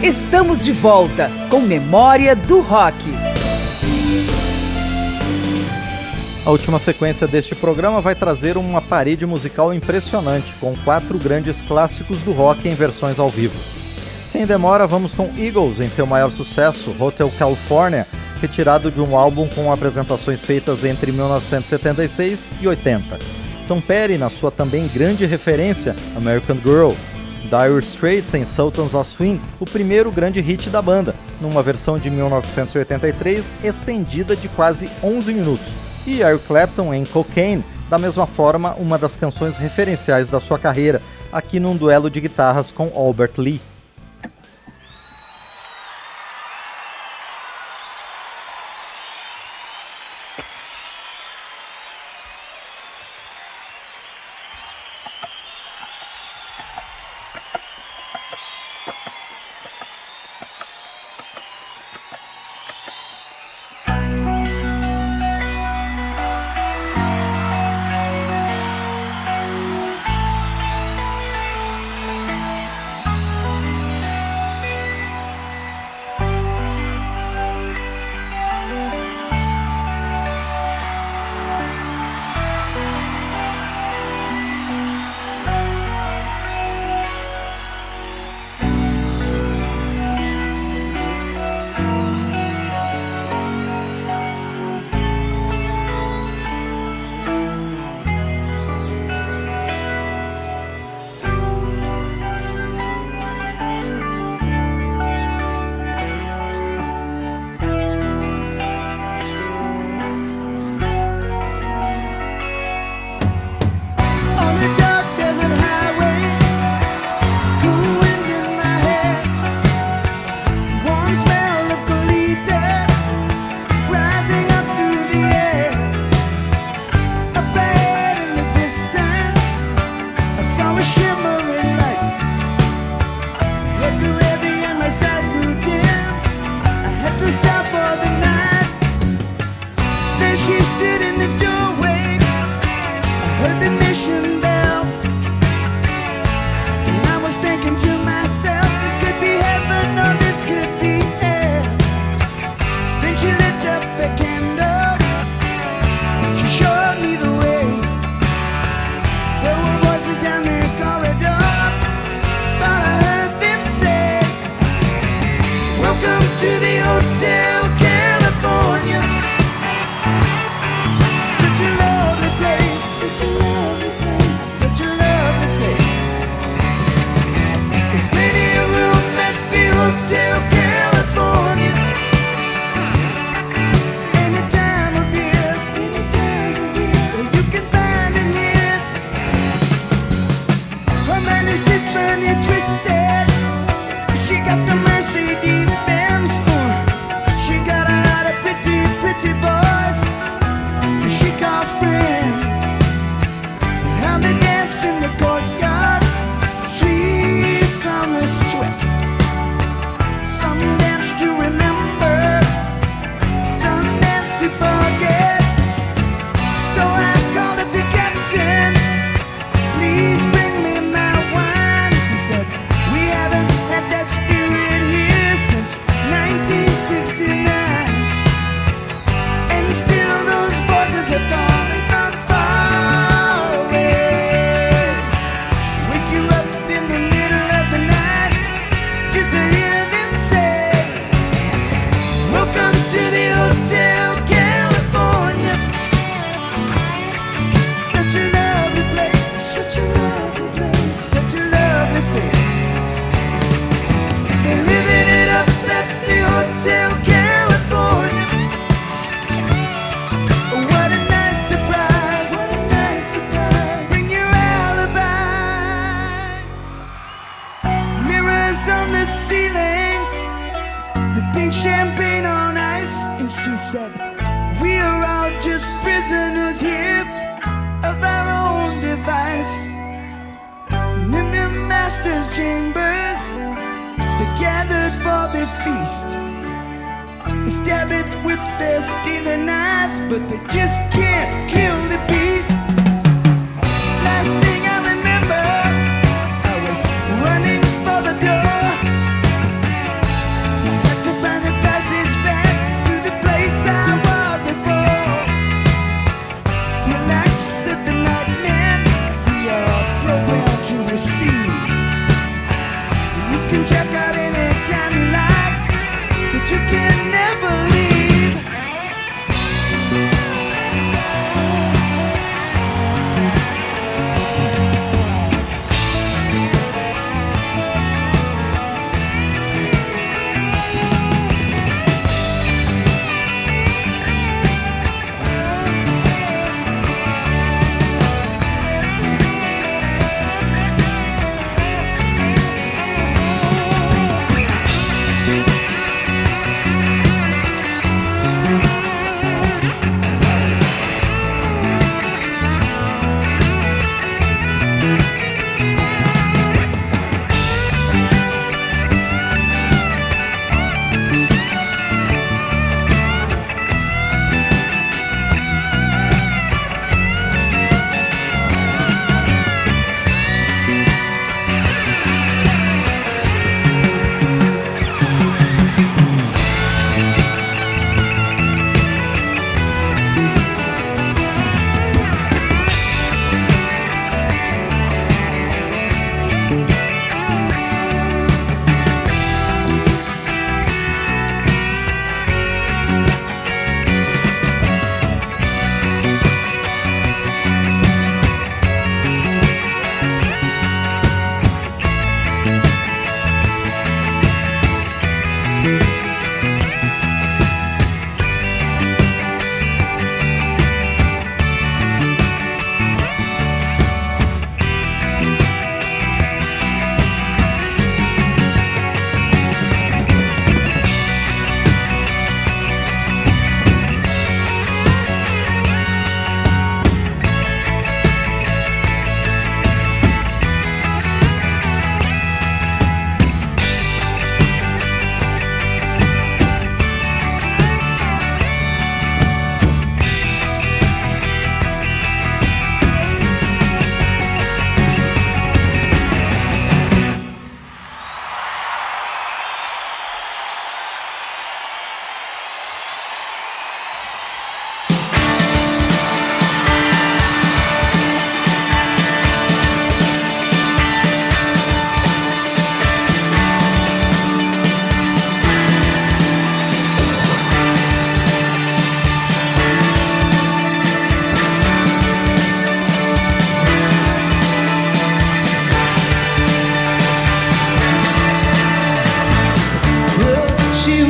Estamos de volta com Memória do Rock. A última sequência deste programa vai trazer uma parede musical impressionante, com 4 grandes clássicos do rock em versões ao vivo. Sem demora, vamos com Eagles em seu maior sucesso, Hotel California, retirado de um álbum com apresentações feitas entre 1976 e 80. Tom Petty na sua também grande referência, American Girl. Dire Straits em Sultans of Swing, o primeiro grande hit da banda, numa versão de 1983 estendida de quase 11 minutos. E Eric Clapton em Cocaine, da mesma forma uma das canções referenciais da sua carreira, aqui num duelo de guitarras com Albert Lee. Stab it with their stealing knives, but they just can't kill the beast. Last thing I remember, I was running for the door.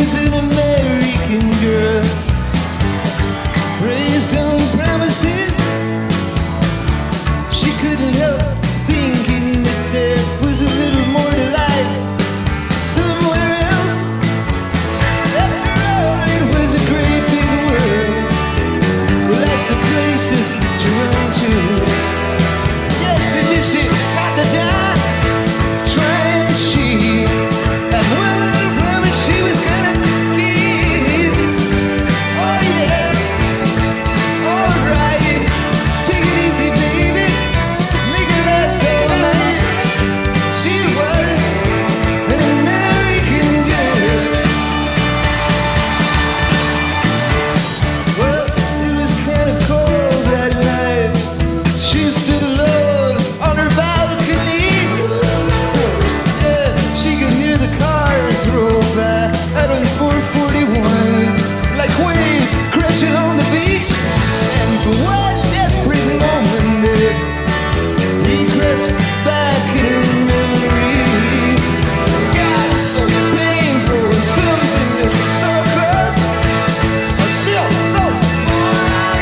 was an American girl, raised on promises. She couldn't help thinking that there was a little more to life somewhere else. After all, it was a great big world, lots of places to run to. Yes, and if she had to die trying, she had one little promise she was gonna keep. Oh yeah, alright, take it easy, baby, make it last all night. She was an American girl. Well, it was kinda cold that night. She stood alone on her balcony. Yeah, she could hear the cars roll by out on 441 like waves crashing on the beach. And for one desperate moment there, he crept back in her memory. God, it's so painful, something is so close, but still so far.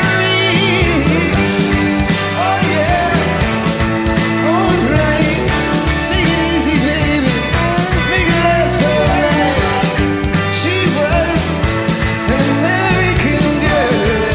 Oh yeah, alright, take it easy, baby, make it last all night. She was an American girl.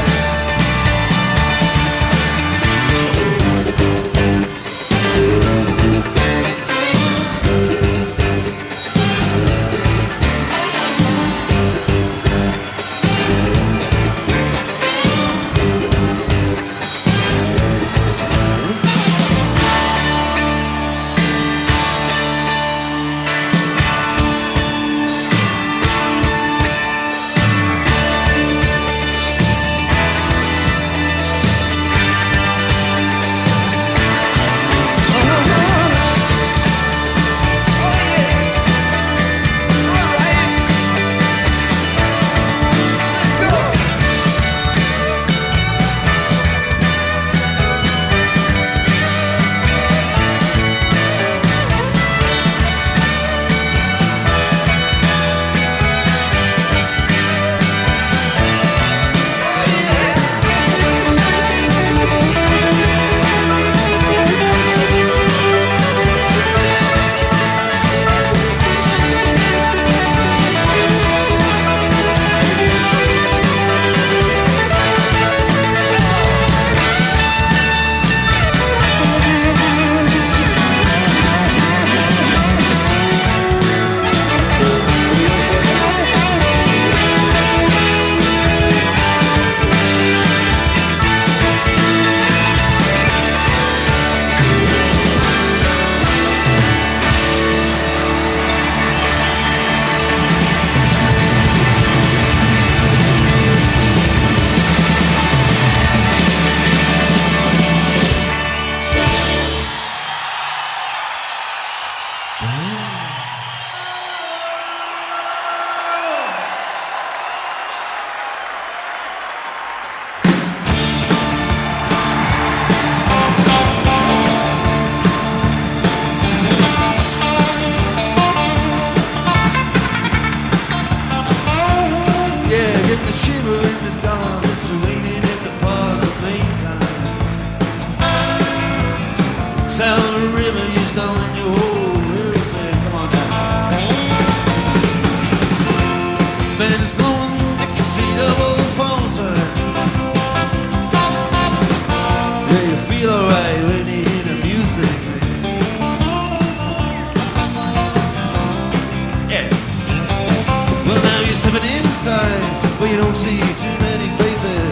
Well, you don't see too many faces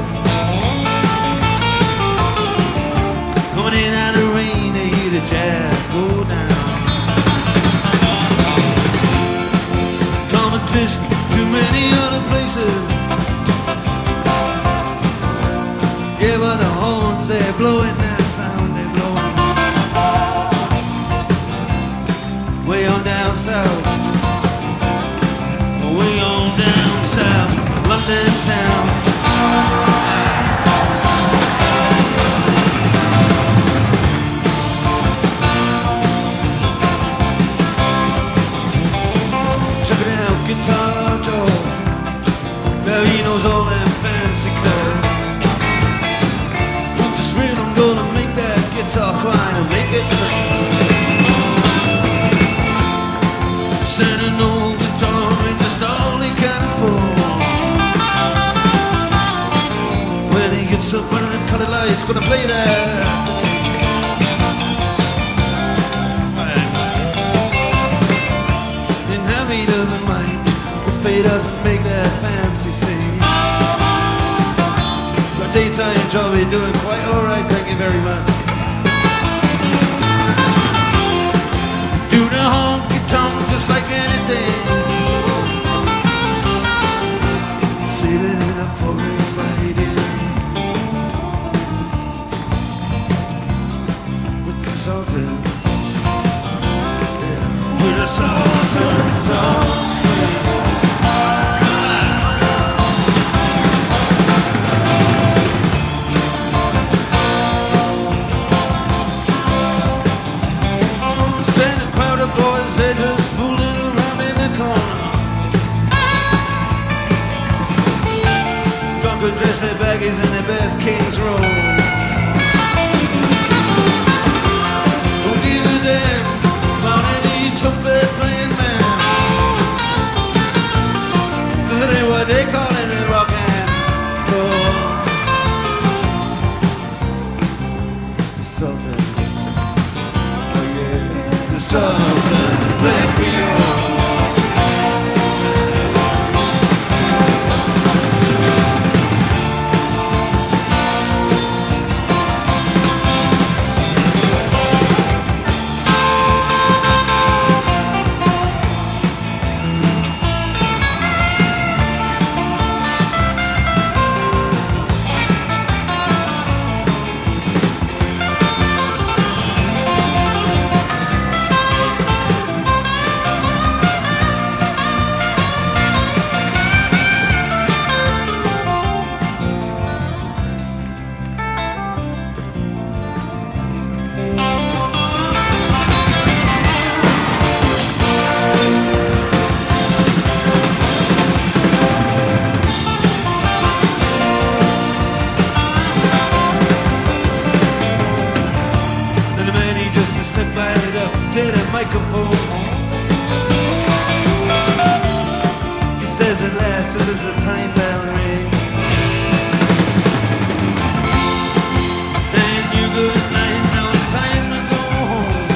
coming in out of rain to hear the jazz go down. Competition, too many other places. Yeah, but the horns, they're blowing that sound, they're blowing way on down south, way on down south, London town. Check it out, Guitar Joe. knows all them fancy clothes. I'm just real, I'm gonna make that guitar cry and make it sing. Standing over the door and just all he can afford. When he gets up under them colored lights, gonna play that. He doesn't mind if he doesn't make that fancy scene. But daytime job he's doing quite alright, thank you very much. Do the honky tonk just like anything. Sailing in a foreign Friday lane with the Sultans. With the Sultans on swing. Send a crowd of boys, they just fooling around in the corner. Drunk and dressed their baggies and their best King's Roll. Don't give a damn about any trumpet playing man. 'Cause it ain't what they call it a rock and roll. The Sultans, oh yeah, the Sultans play Creole. He says at last, just as the time bell rings, then you good night, now it's time to go home.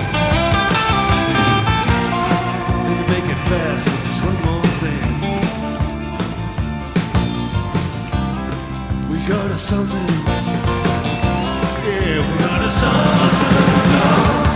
Then you make it fast, so just one more thing. We are the Sultans, yeah, we are the Sultans.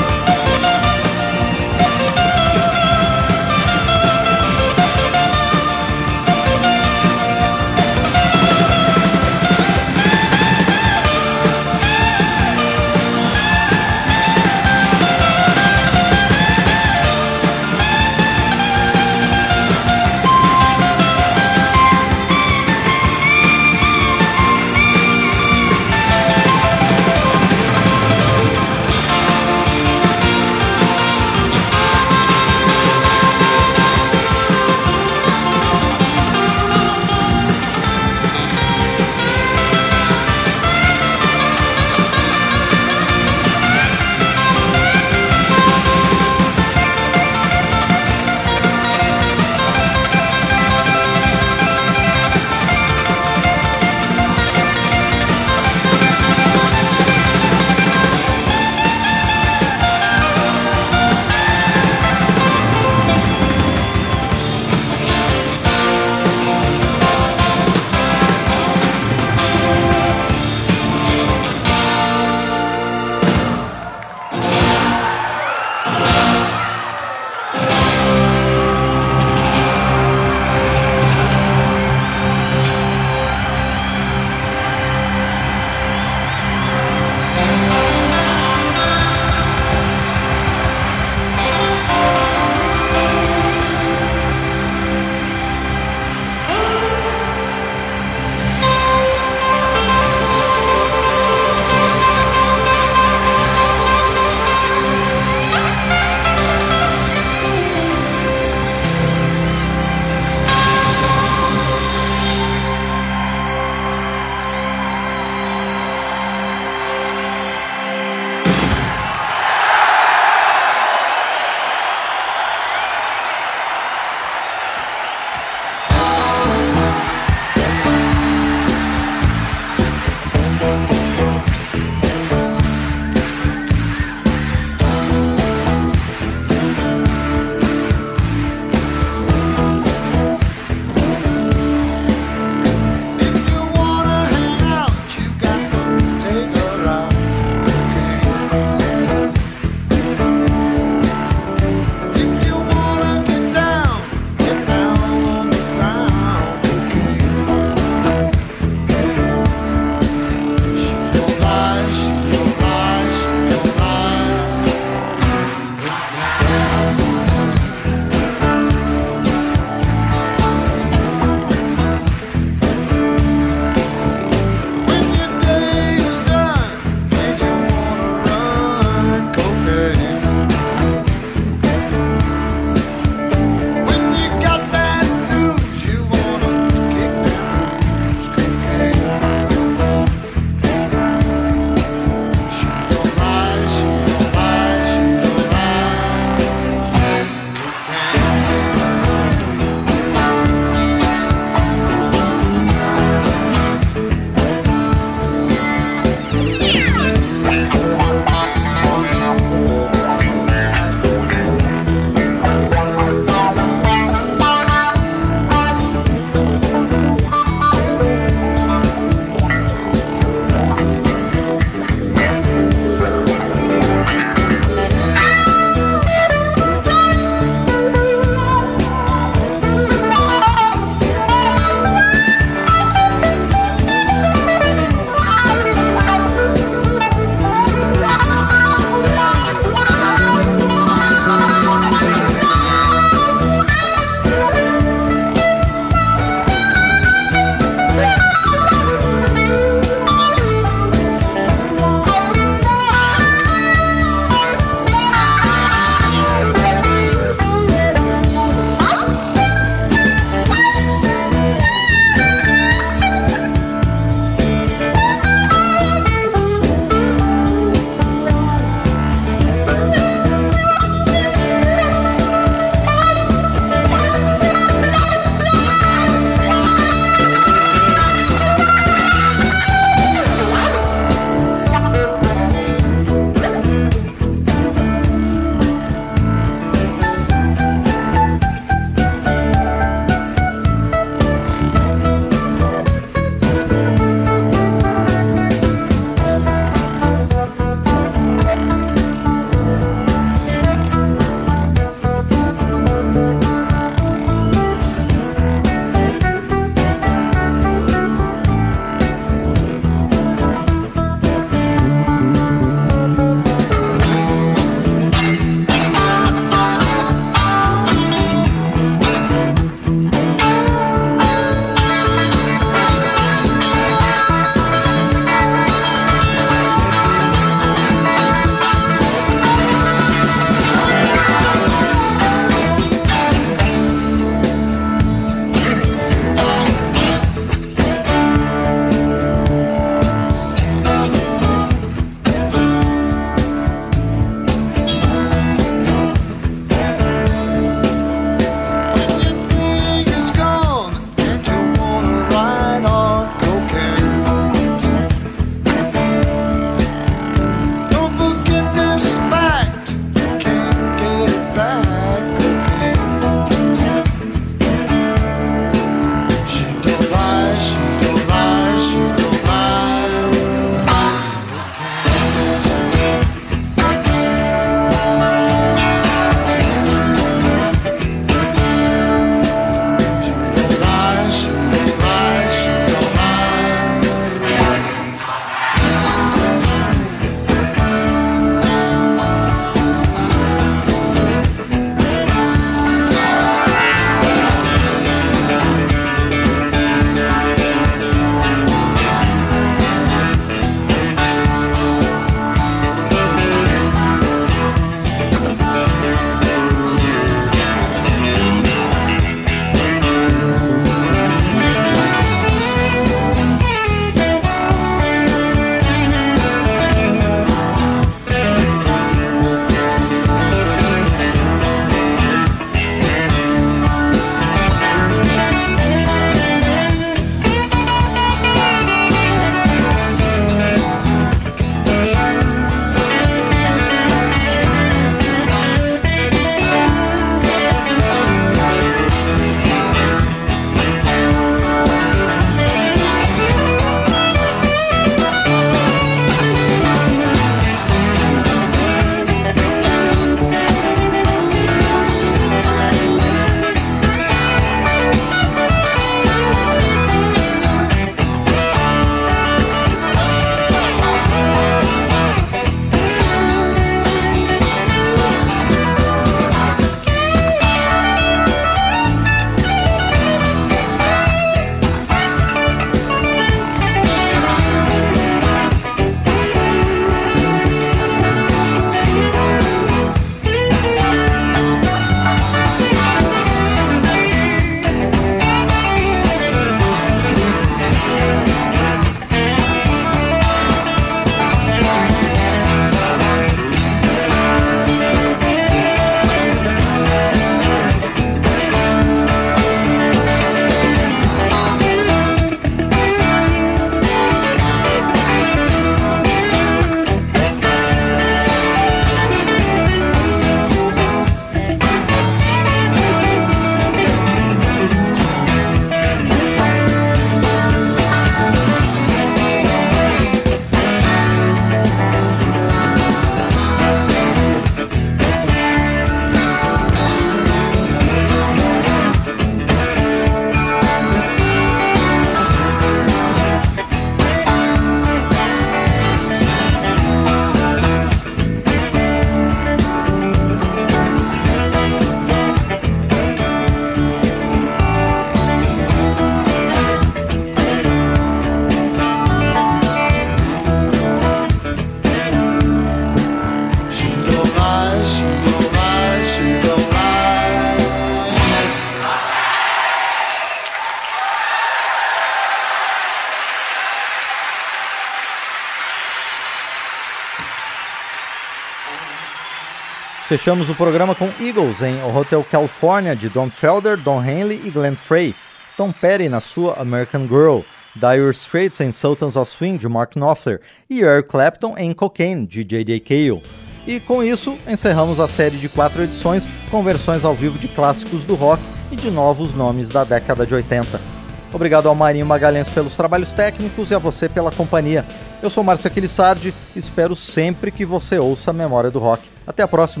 Fechamos o programa com Eagles em O Hotel California, de Don Felder, Don Henley e Glenn Frey, Tom Petty na sua American Girl, Dire Straits em Sultans of Swing, de Mark Knopfler, e Eric Clapton em Cocaine, de J.J. Cale. E com isso, encerramos a série de 4 edições com versões ao vivo de clássicos do rock e de novos nomes da década de 80. Obrigado ao Marinho Magalhães pelos trabalhos técnicos e a você pela companhia. Eu sou Márcio Aquilissardi e espero sempre que você ouça a Memória do Rock. Até a próxima!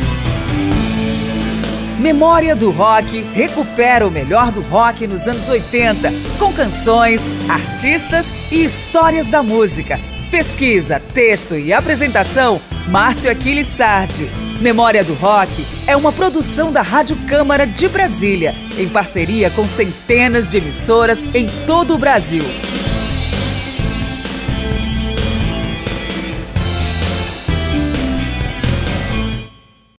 Memória do Rock recupera o melhor do rock nos anos 80, com canções, artistas e histórias da música. Pesquisa, texto e apresentação, Márcio Aquilissardi. Memória do Rock é uma produção da Rádio Câmara de Brasília, em parceria com centenas de emissoras em todo o Brasil.